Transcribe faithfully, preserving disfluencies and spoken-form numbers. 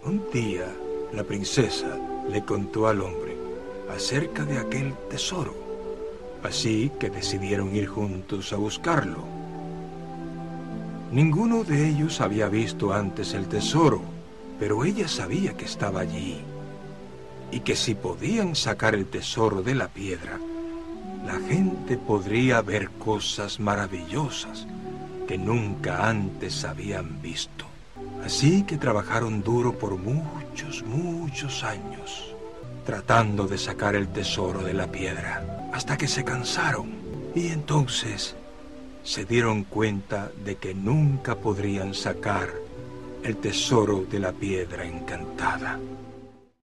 Un día, la princesa le contó al hombre acerca de aquel tesoro, así que decidieron ir juntos a buscarlo. Ninguno de ellos había visto antes el tesoro, pero ella sabía que estaba allí, y que si podían sacar el tesoro de la piedra, la gente podría ver cosas maravillosas que nunca antes habían visto. Así que trabajaron duro por muchos, muchos años, tratando de sacar el tesoro de la piedra, hasta que se cansaron, y entonces se dieron cuenta de que nunca podrían sacar el tesoro de la piedra encantada.